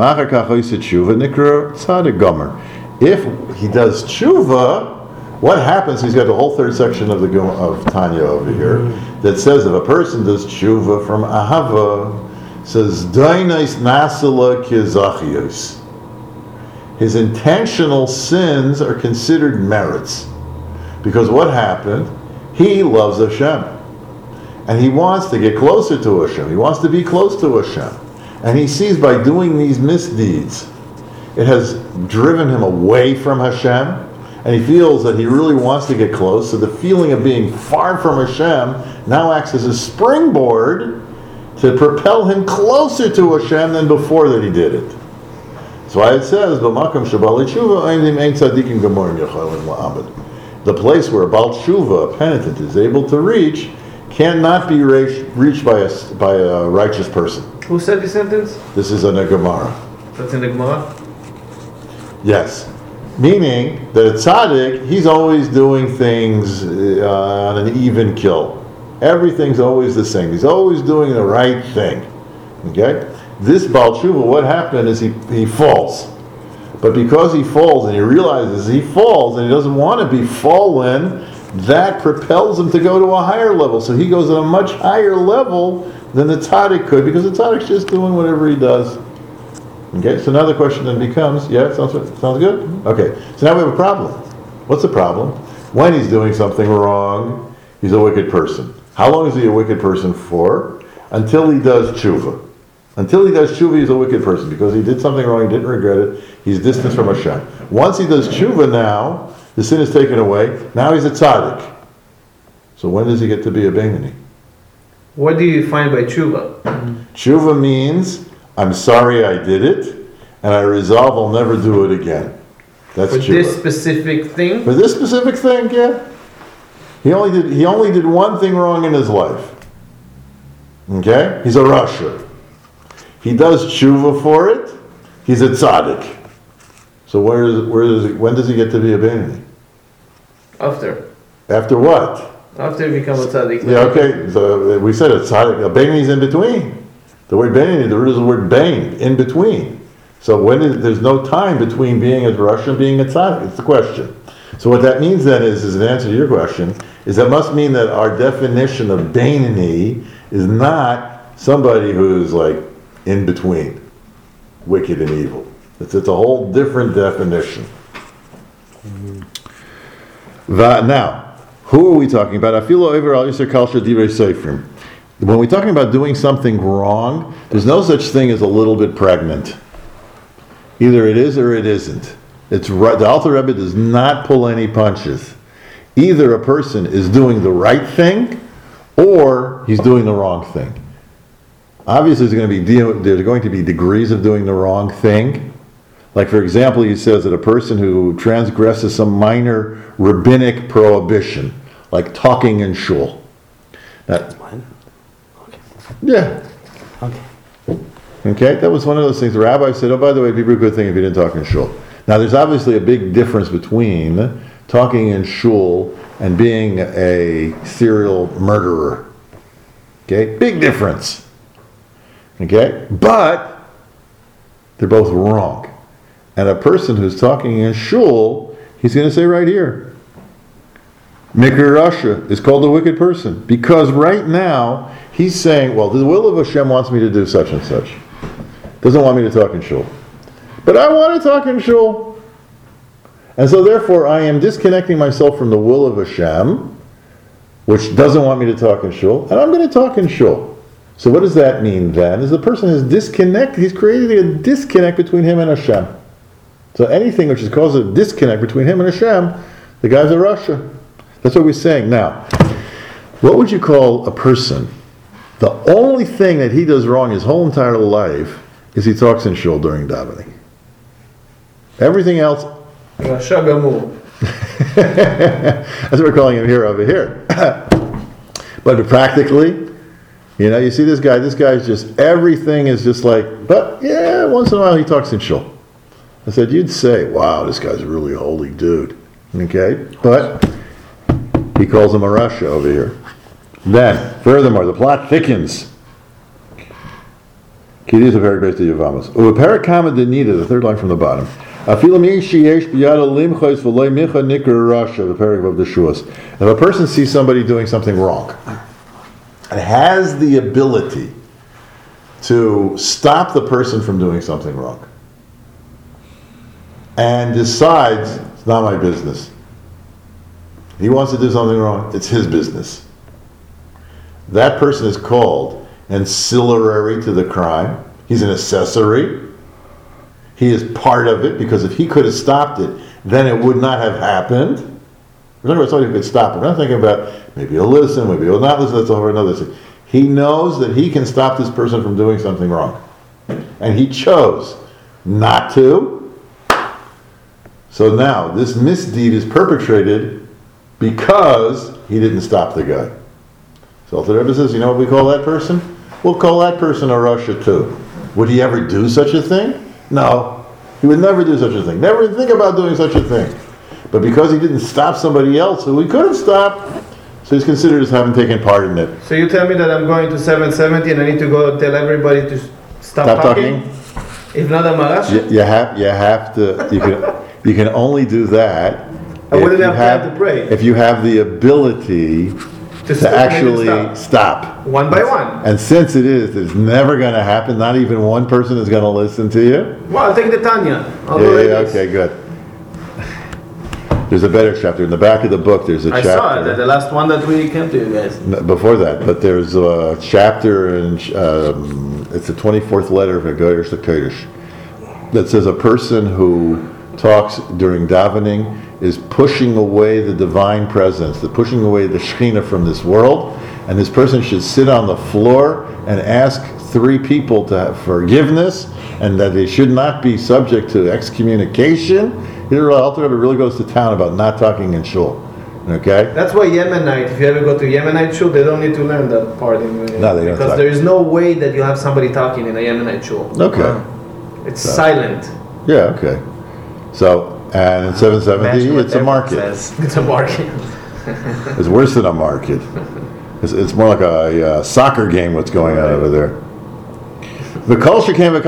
does tshuva, what happens? He's got the whole third section of Tanya over here that says if a person does tshuva from ahava, says dainais nasala kizachios. His intentional sins are considered merits, because what happened? He loves Hashem. And he wants to get closer to Hashem. He wants to be close to Hashem. And he sees by doing these misdeeds, it has driven him away from Hashem. And he feels that he really wants to get close. So the feeling of being far from Hashem now acts as a springboard to propel him closer to Hashem than before that he did it. That's why it says, the place where a Baal Tshuva, a penitent, is able to reach, cannot be reached by a righteous person. Who said this sentence? This is in a Gemara. That's in the Gemara? Yes. Meaning that a tzaddik, he's always doing things on an even kill. Everything's always the same. He's always doing the right thing. Okay? This Baal Tshuva, what happened is he falls. But because he falls and he realizes he falls and he doesn't want to be fallen, that propels him to go to a higher level. So he goes at a much higher level than the tzaddik could, because the tzaddik's just doing whatever he does. Okay, so now the question then becomes, yeah, sounds good? Okay, so now we have a problem. What's the problem? When he's doing something wrong, he's a wicked person. How long is he a wicked person for? Until he does tshuva. Until he does tshuva, he's a wicked person, because he did something wrong, he didn't regret it, he's distanced from Hashem. Once he does tshuva now, the sin is taken away, now he's a tzaddik. So when does he get to be a Beinoni? What do you find by tshuva? Tshuva means, I'm sorry I did it, and I resolve I'll never do it again. That's For tshuva. this specific thing? For this specific thing, yeah. He only did one thing wrong in his life. Okay? He's a rasha. He does tshuva for it, he's a tzaddik. So when does he get to be a Beinoni? After. After what? After you become a tzaddik. Yeah, okay. So we said a tzaddik. A Beinoni is in between. The word Beinoni, the root is the word Bain, in between. So there's no time between being a rasha and being a tzaddik. It's the question. So what that means then is an answer to your question, is that must mean that our definition of Beinoni is not somebody who's like in between, wicked and evil. It's a whole different definition. Now, who are we talking about? When we're talking about doing something wrong, there's no such thing as a little bit pregnant. Either it is or it isn't. It's right. The Alter Rebbe does not pull any punches. Either a person is doing the right thing, or he's doing the wrong thing. Obviously, there's going to be degrees of doing the wrong thing. Like, for example, he says that a person who transgresses some minor rabbinic prohibition, like talking in shul. That's mine. Okay. Yeah. Okay, that was one of those things. The rabbi said, oh, by the way, it'd be a good thing if you didn't talk in shul. Now, there's obviously a big difference between talking in shul and being a serial murderer. Okay, big difference. Okay, but they're both wrong. And a person who's talking in shul, he's going to say right here, Mikra Rasha is called a wicked person, because right now he's saying, well, the will of Hashem wants me to do such and such. Doesn't want me to talk in shul. But I want to talk in shul. And so therefore I am disconnecting myself from the will of Hashem, which doesn't want me to talk in shul, and I'm going to talk in shul. So what does that mean then? Is the person is disconnected, he's creating a disconnect between him and Hashem. So anything which has caused a disconnect between him and Hashem, the guy's a rasha. That's what we're saying. Now, what would you call a person? The only thing that he does wrong his whole entire life is he talks in shul during davening. Everything else... Rasha Gamur. That's what we're calling him here over here. But practically, you see this guy's just, everything is just like, but yeah, once in a while he talks in shul. I said, you'd say, wow, this guy's a really holy dude. Okay? But he calls him a rasha over here. Then, furthermore, the plot thickens. Kiddush of Perek Beis Yevamos. U'Perek Kama Denida, the third line from the bottom. Afilu mi sheyesh biyado limchos v'loy micha nikra rasha, the Perek of the Shuas. If a person sees somebody doing something wrong, and has the ability to stop the person from doing something wrong, and decides, it's not my business, he wants to do something wrong, it's his business. That person is called ancillary to the crime. He's an accessory. He is part of it, because if he could have stopped it, then it would not have happened. We're talking about somebody who could stop it. We're not thinking about maybe he'll listen, maybe he'll not listen, that's over another thing. He knows that he can stop this person from doing something wrong. And he chose not to. So now, this misdeed is perpetrated because he didn't stop the guy. So the Rebbe says, you know what we call that person? We'll call that person a Rasha too. Would he ever do such a thing? No. He would never do such a thing. Never even think about doing such a thing. But because he didn't stop somebody else who he could have stopped, so he's considered as having taken part in it. So you tell me that I'm going to 770 and I need to go tell everybody to stop talking? If not, I'm a Rasha? You have to, you can only do that I wouldn't have time to pray. if you have the ability to actually stop. One by one. And since it's never going to happen, not even one person is going to listen to you. Well, I'll take the Tanya. Okay, good. There's a better chapter. In the back of the book, there's a chapter. I saw it, the last one that we came to you guys. Before that, but there's a chapter, and it's the 24th letter of Hagoyer Kodesh that says a person who talks during davening is pushing away the divine presence, pushing away the Shekhinah from this world, and this person should sit on the floor and ask 3 people to have forgiveness, and that they should not be subject to excommunication. Here, Alter Rebbe really goes to town about not talking in shul. Okay? That's why Yemenite, if you ever go to Yemenite shul, they don't need to learn that part. No, they don't. Because there is no way that you have somebody talking in a Yemenite shul. Okay. It's silent. Yeah, okay. So, and in 770, it's a market. It's a market. It's worse than a market. It's more like a soccer game what's going on over there. And how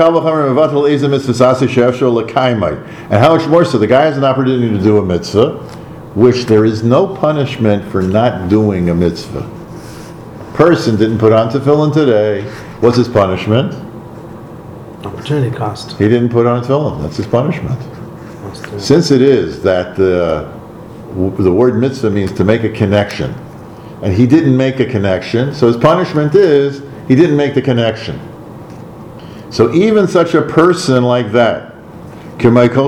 much more so? The guy has an opportunity to do a mitzvah, which there is no punishment for not doing a mitzvah. Person didn't put on tefillin today. What's his punishment? Opportunity cost. He didn't put on tefillin. That's his punishment. Since it is that the word mitzvah means to make a connection, and he didn't make a connection, so his punishment is he didn't make the connection. So even such a person like that, he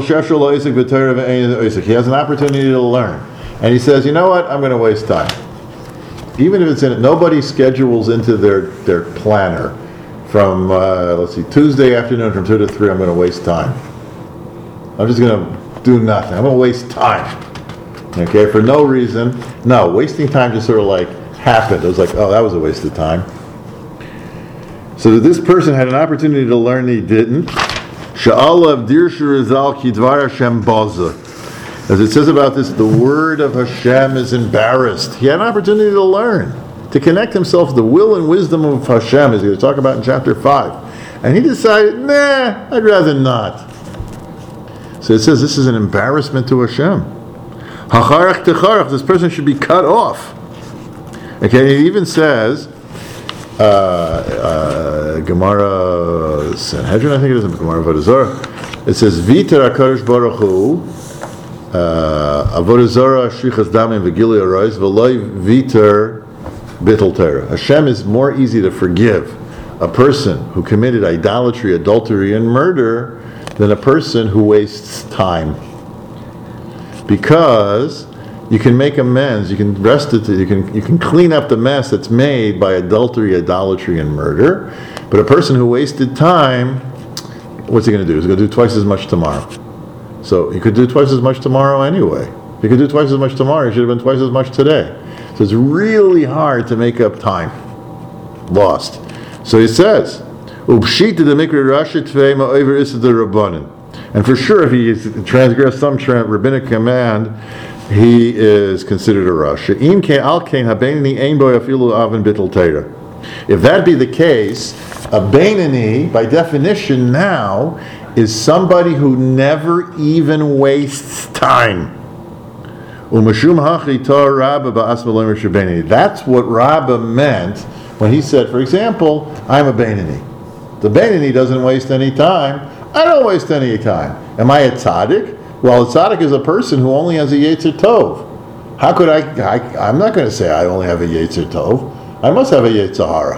has an opportunity to learn, and he says, you know what, I'm going to waste time. Even if it's in it, nobody schedules into their planner from Tuesday afternoon from 2 to 3, I'm going to waste time. I'm just going to do nothing. I'm going to waste time. Okay, for no reason. No, wasting time just sort of like happened. It was like, oh, that was a waste of time. So this person had an opportunity to learn, he didn't. Sha'alav dir shirizal ki dvar Hashem baza. As it says about this, the word of Hashem is embarrassed. He had an opportunity to learn, to connect himself to the will and wisdom of Hashem, as he's going to talk about in chapter 5. And he decided, nah, I'd rather not. So it says this is an embarrassment to Hashem. Hacharach techarach, this person should be cut off. Okay, it even says, Gemara Sanhedrin, I think it is, Gemara Avodah Zarah. It says, Vitar HaKadosh Baruch Hu, Avodah Zarah Shrichas Damim V'Gilui Arayis V'Loi Vitar Bittul Torah. Hashem is more easy to forgive a person who committed idolatry, adultery, and murder than a person who wastes time. Because you can make amends, you can you can clean up the mess that's made by adultery, idolatry, and murder. But a person who wasted time, what's he going to do? He's going to do twice as much tomorrow. So he could do twice as much tomorrow anyway. If he could do twice as much tomorrow, he should have been twice as much today. So it's really hard to make up time lost. So he says, and for sure, if he transgressed some rabbinic command, he is considered a rasha. If that be the case, a beinoni, by definition now, is somebody who never even wastes time. That's what Rabbah meant when he said, for example, I'm a beinoni. The beinoni doesn't waste any time. I don't waste any time. Am I a tzaddik? Well, a tzaddik is a person who only has a yetzer tov. How could I'm not going to say I only have a Yetzer Tov. I must have a Yetzer Hara.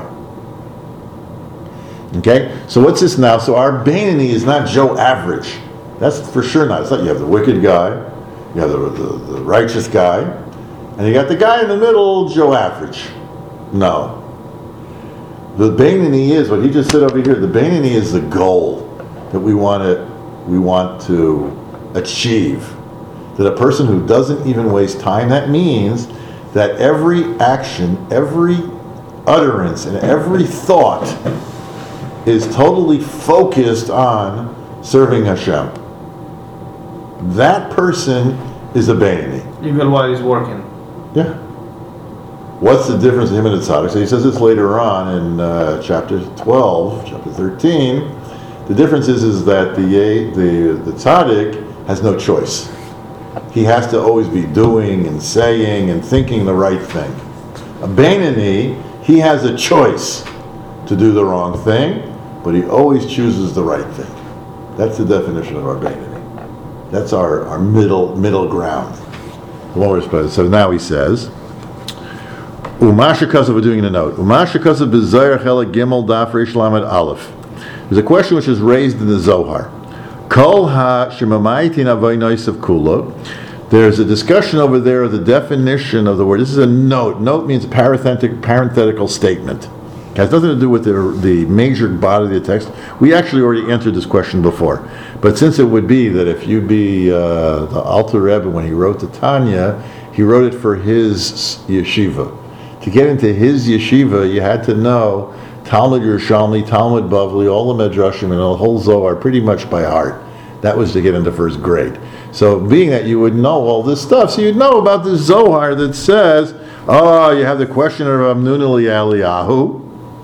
Okay? So what's this now? So our Beinoni is not Joe average. That's for sure not. It's not you have the wicked guy, you have the righteous guy, and you got the guy in the middle, Joe average. No. The Beinoni is, what he just said over here, the Beinoni is the goal that we want to achieve. That a person who doesn't even waste time, that means that every action, every utterance, and every thought is totally focused on serving Hashem. That person is a Beinoni. Even while he's working. Yeah. What's the difference in him and the tzaddik? So he says this later on in chapter 12, chapter 13. The difference is that the tzaddik has no choice. He has to always be doing and saying and thinking the right thing. A Beinoni, he has a choice to do the wrong thing, but he always chooses the right thing. That's the definition of our Beinoni. That's our middle ground. So now he says, Umasha Kasav, we're doing a note. Umasha Kasav b'Zohar Chelik Gimel Daf Reish Lamed Aleph. There's a question which is raised in the Zohar. Kol ha shemamaytin avoy noisav kula. There's a discussion over there of the definition of the word. This is a note. Note means parenthetical statement. It has nothing to do with the major body of the text. We actually already answered this question before. But since it would be that if you be the Alter Rebbe, when he wrote the Tanya, he wrote it for his yeshiva. To get into his yeshiva, you had to know Talmud Yerushalmi, Talmud Bavli, all the Medrashim, and the whole Zohar pretty much by heart. That was to get into first grade. So being that you would know all this stuff, so you'd know about the Zohar that says, oh, you have the question of Rav Hamnuna Eliyahu.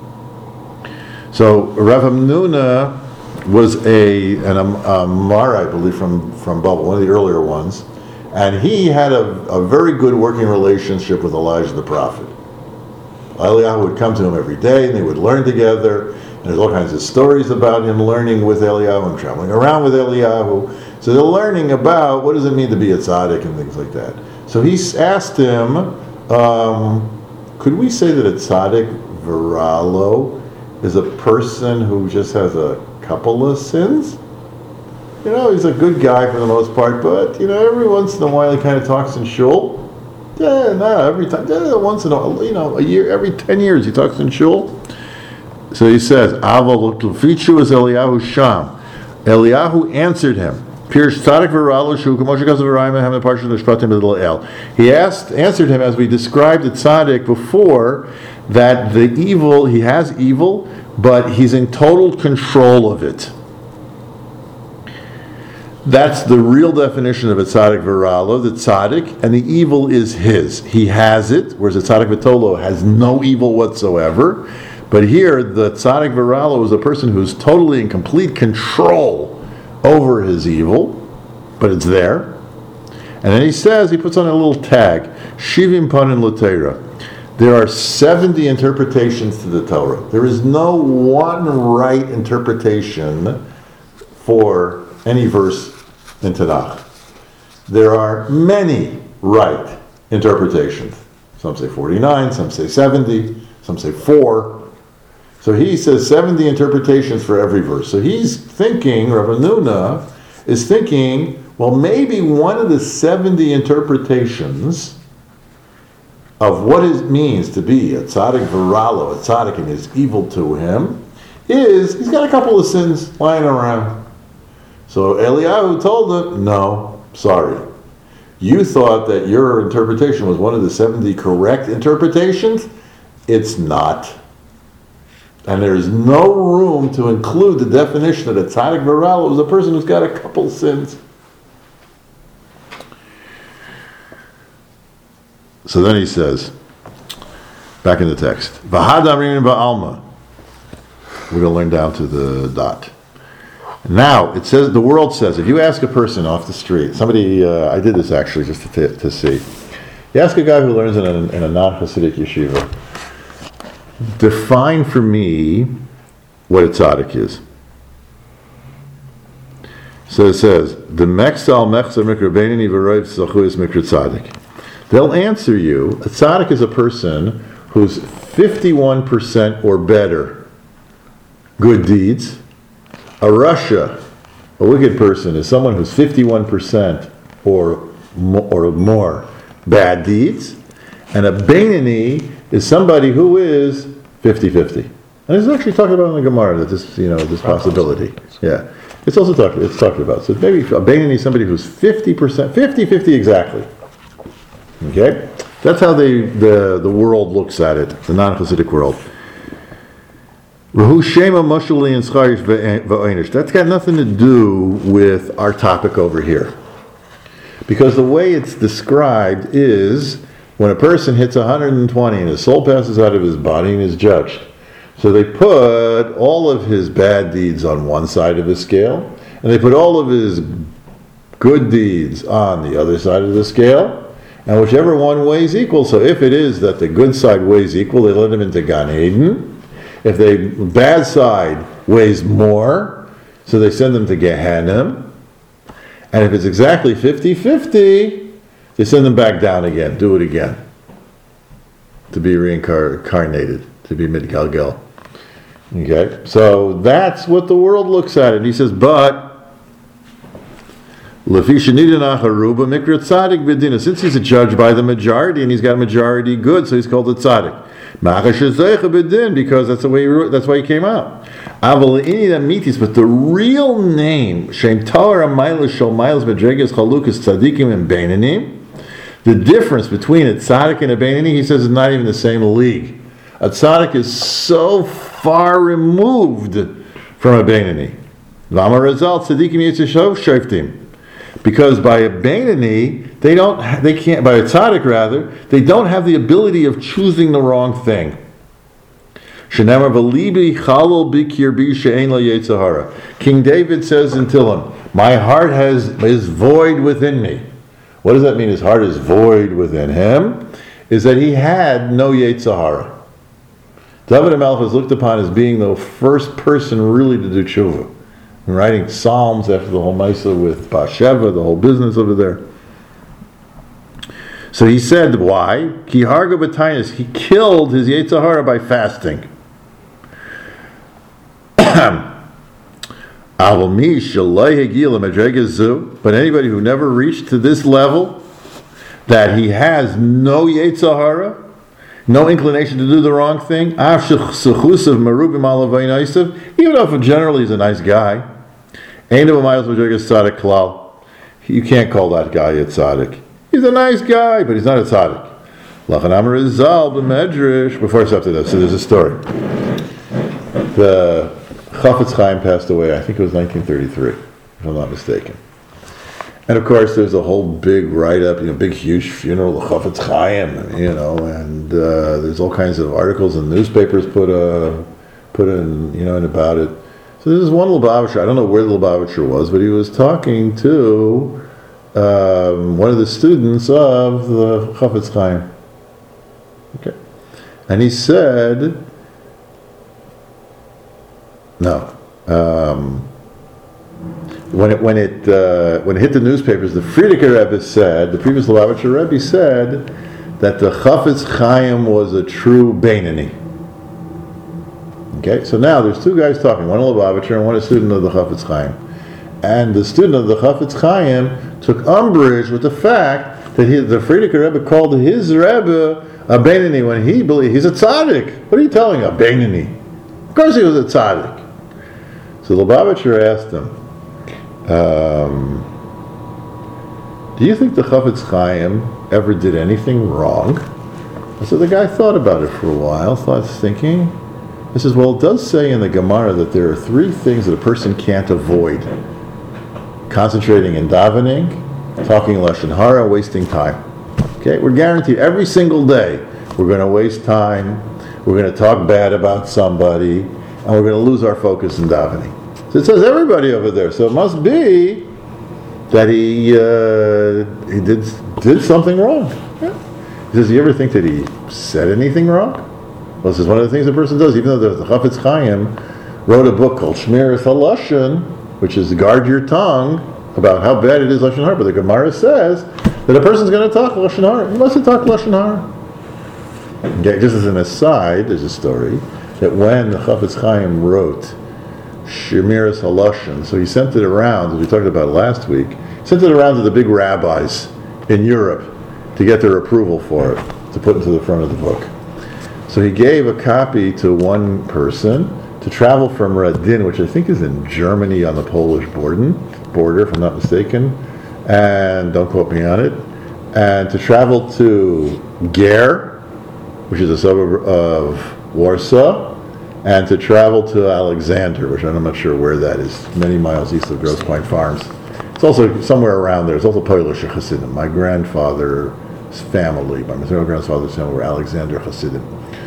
So Rav Hamnuna was a Mar, I believe, from Babel, one of the earlier ones, and he had a very good working relationship with Elijah the prophet. Eliyahu would come to him every day, and they would learn together. And there's all kinds of stories about him learning with Eliyahu and traveling around with Eliyahu. So they're learning about what does it mean to be a tzaddik and things like that. So he asked him, could we say that a tzaddik viralo is a person who just has a couple of sins? You know, he's a good guy for the most part, but, you know, every once in a while he kind of talks in shul. Yeah, no, every time, once in a year, every 10 years he talks in shul. So he says, Aval Fichu is Eliyahu Sham. Eliyahu answered him. He answered him as we described the tzaddik before, that the evil, he has evil, but he's in total control of it. That's the real definition of a tzaddik viralo, the tzaddik, and the evil is his. He has it, whereas a tzaddik vitolo has no evil whatsoever. But here, the tzaddik viralo is a person who's totally in complete control over his evil, but it's there. And then he says, he puts on a little tag, Shivim Panin L'Teira. There are 70 interpretations to the Torah. There is no one right interpretation for any verse in Tanakh. There are many right interpretations. Some say 49, some say 70, some say 4. So he says 70 interpretations for every verse. So he's thinking, Rav Hamnuna is thinking, well, maybe one of the 70 interpretations of what it means to be a tzaddik viralo, a tzaddik and his evil to him, is he's got a couple of sins lying around. So Eliyahu told him, no, sorry. You thought that your interpretation was one of the 70 correct interpretations? It's not. And there's no room to include the definition that a tzaddik viralo is a person who's got a couple sins. So then he says, back in the text, V'hadamrim ba'alma. We're going to learn down to the dot. Now, it says, the world says, if you ask a person off the street, somebody, I did this actually just to see. You ask a guy who learns in a non-Hasidic yeshiva, define for me what a tzaddik is. So it says, the mechsal mechsar mikra beinoni v'roiv zachu is mikra tzaddik. they'll answer you, a tzaddik is a person who's 51% or better good deeds. A rasha, a wicked person, is someone who's 51% or more bad deeds. And a Beinoni is somebody who is 50-50. And it's actually talked about in the Gemara that this possibility. Yeah. It's also talked about. So maybe a Beinoni is somebody who's 50%, 50-50 exactly. Okay? That's how the world looks at it, the non-Hasidic world. That's got nothing to do with our topic over here. Because the way it's described is when a person hits 120 and his soul passes out of his body and is judged. So they put all of his bad deeds on one side of the scale, and they put all of his good deeds on the other side of the scale, and whichever one weighs equal. So if it is that the good side weighs equal, they let him into Gan Eden. If the bad side weighs more, so they send them to Gehenna. And if it's exactly 50-50, they send them back down again, do it again, to be reincarnated, to be Midgalgel. Okay, so that's what the world looks at. And he says, but since he's a judge by the majority, and he's got a majority good, so he's called a tzaddik. Because that's why he came out. But the real name, the difference between a tzaddik and a beinoni, he says, is not even the same league. A tzaddik is so far removed from a beinoni. Because by a beinoni, by a tzaddik rather, they don't have the ability of choosing the wrong thing. King David says in Tehillim, my heart is void within me. What does that mean? His heart is void within him? Is that he had no Yetzer Hara. David HaMelech was looked upon as being the first person really to do tshuva. And writing Psalms after the whole Maisa with Bathsheba, the whole business over there. So he said, why? Ki harga b'tainis, he killed his Yetzer Hara by fasting. But anybody who never reached to this level, that he has no Yetzer Hara, no inclination to do the wrong thing, even though generally he's a nice guy, you can't call that guy a tzaddik. He's a nice guy, but he's not a tzaddik. Before I start to this, so there's a story. The Chafetz Chaim passed away, I think it was 1933, if I'm not mistaken. And of course, there's a whole big write-up, big, huge funeral of Chafetz Chaim, and there's all kinds of articles and newspapers put in, and about it. So there's one Lubavitcher, I don't know where the Lubavitcher was, but he was talking to one of the students of the Chafetz Chaim. Okay. And he said, when it hit the newspapers, the Frierdiker Rebbe said, the previous Lubavitcher Rebbe said, that the Chafetz Chaim was a true Beinoni. Okay, so now there's two guys talking, one a Lubavitcher and one a student of the Chafetz Chaim. And the student of the Chafetz Chaim took umbrage with the fact that the Frierdiker Rebbe called his Rebbe a Beinoni when he believed he's a tzaddik. What are you telling a Beinoni? Of course he was a tzaddik. So the Lubavitcher asked him, do you think the Chafetz Chaim ever did anything wrong? And so the guy thought about it for a while, thinking. He says, well, it does say in the Gemara that there are three things that a person can't avoid. Concentrating in davening, talking Lashon Hara, wasting time. Okay, we're guaranteed every single day we're going to waste time, we're going to talk bad about somebody, and we're going to lose our focus in davening. So it says everybody over there. So it must be that he did something wrong. Yeah. He says, do you ever think that he said anything wrong? Well, this is one of the things a person does. Even though the Chafetz Chaim wrote a book called Shmiras HaLashon, which is guard your tongue, about how bad it is Lashon Hara. But the Gemara says that a person's going to talk Lashon Hara. He must have talked Lashon Hara. Okay, just as an aside, there's a story that when the Chafetz Chaim wrote Shemiras HaLashon, so he sent it around, as we talked about last week, sent it around to the big rabbis in Europe to get their approval for it, to put into the front of the book. So he gave a copy to one person to travel from Radin, which I think is in Germany on the Polish border, if I'm not mistaken, and don't quote me on it, and to travel to Ger, which is a suburb of Warsaw, and to travel to Alexander, which I'm not sure where that is, many miles east of Grosse Pointe Farms. It's also somewhere around there. It's also Polish Hasidim. My grandfather's family, my maternal grandfather's family were Alexander Hasidim.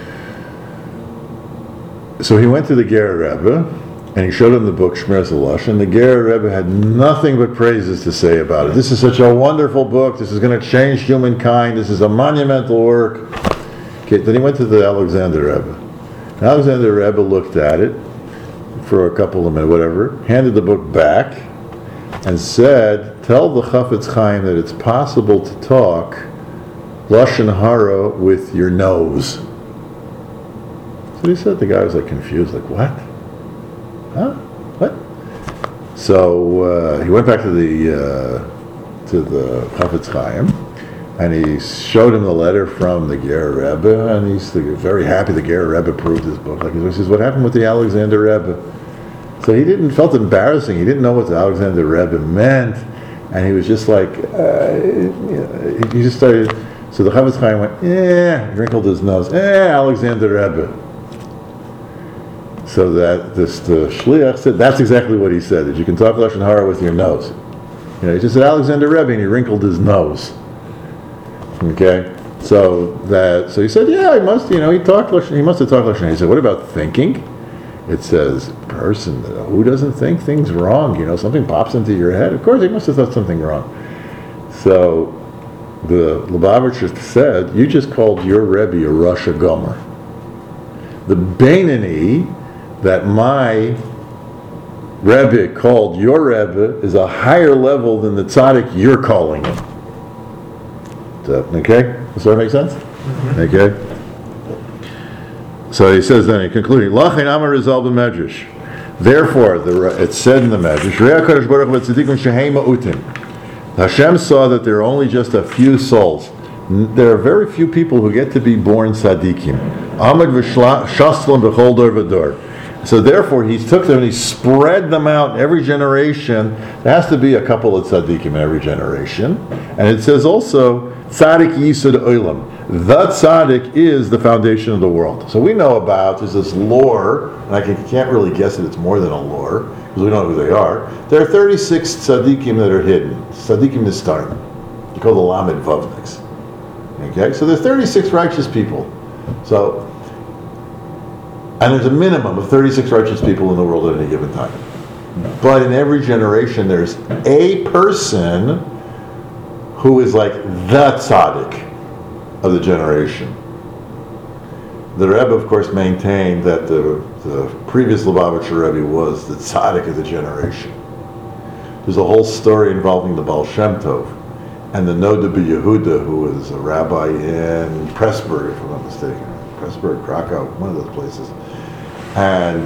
So he went to the Ger Rebbe, and he showed him the book Shemiras HaLashon, and the Ger Rebbe had nothing but praises to say about it. This is such a wonderful book. This is going to change humankind. This is a monumental work. Okay, then he went to the Alexander Rebbe. And Alexander Rebbe looked at it for a couple of minutes, whatever, handed the book back, and said, tell the Chafetz Chaim that it's possible to talk Lashon Hara with your nose. So he said, the guy was like confused, like, what? Huh? What? So he went back to the Chafetz Chaim, and he showed him the letter from the Ger Rebbe, and he's very happy the Ger Rebbe approved his book. Like he says, what happened with the Alexander Rebbe? So he felt embarrassing. He didn't know what the Alexander Rebbe meant, and he was just like, he just started. So the Chafetz Chaim went, he wrinkled his nose, Alexander Rebbe. So that the Shliach said, that's exactly what he said, that you can talk Lashon Hara with your nose. He just said Alexander Rebbe, and he wrinkled his nose. Okay, so he said, he must, he must have talked Lashon Hara. He said, what about thinking? It says, person who doesn't think things wrong, something pops into your head. Of course, he must have thought something wrong. So the Lubavitcher said, you just called your Rebbe a Rosh Gomer. The Beinani that my Rebbe called your Rebbe is a higher level than the tzaddik you're calling him. Okay? Does that make sense? Mm-hmm. Okay? So he says then, in concluding, Lachin Amar Rizal b'Medrash. Therefore, it said in the Medrash, Hashem saw that there are only just a few souls. There are very few people who get to be born tzaddikim. Amad v'shaslam b'chol dor v'dor. So therefore, he took them and he spread them out in every generation. There has to be a couple of tzaddikim in every generation. And it says also, tzaddik yisud olam. The tzaddik is the foundation of the world. So we know about, there's this lore, and I can't really guess that it's more than a lore, because we don't know who they are. There are 36 tzaddikim that are hidden. Tzaddikim nistarim. You call the Lamed Vavniks. Okay, so there's 36 righteous people. So, and there's a minimum of 36 righteous people in the world at any given time. But in every generation, there's a person who is like the tzaddik of the generation. The Rebbe, of course, maintained that the previous Lubavitcher Rebbe was the tzaddik of the generation. There's a whole story involving the Baal Shem Tov and the Noda B'Yehuda, who was a rabbi in Pressburg, if I'm not mistaken. Pressburg, Krakow, one of those places. And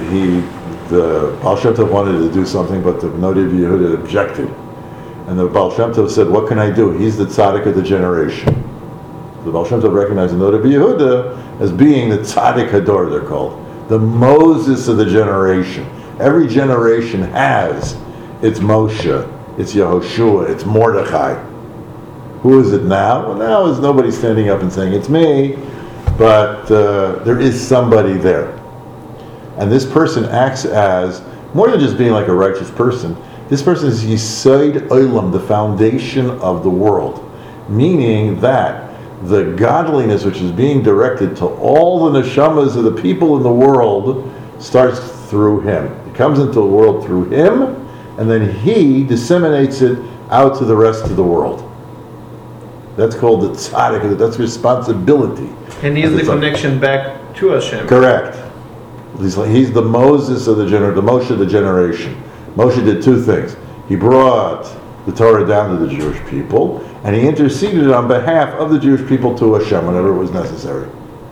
the Baal Shem Tov wanted to do something, but the Noda B'Yehuda objected. And the Baal Shem Tov said, what can I do? He's the tzaddik of the generation. The Baal Shem Tov recognized the Noda B'Yehuda as being the tzaddik hador, they're called. The Moses of the generation. Every generation has its Moshe, its Yehoshua, its Mordechai. Who is it now? Well, now is nobody standing up and saying, it's me, but there is somebody there. And this person acts as, more than just being like a righteous person, this person is Yisod Olam, the foundation of the world. Meaning that the godliness which is being directed to all the neshamas of the people in the world starts through him. It comes into the world through him, and then he disseminates it out to the rest of the world. That's called the tzaddik, that's responsibility. And he's the connection back to Hashem. Correct. He's the Moses of the generation, the Moshe of the generation. Moshe did two things. He brought the Torah down to the Jewish people, and he interceded on behalf of the Jewish people to Hashem whenever it was necessary.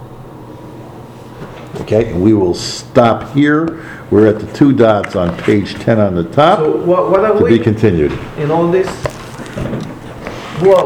Okay, and we will stop here. We're at the 2 dots on page 10 on the top. So what are To be we continued. in all this? Well,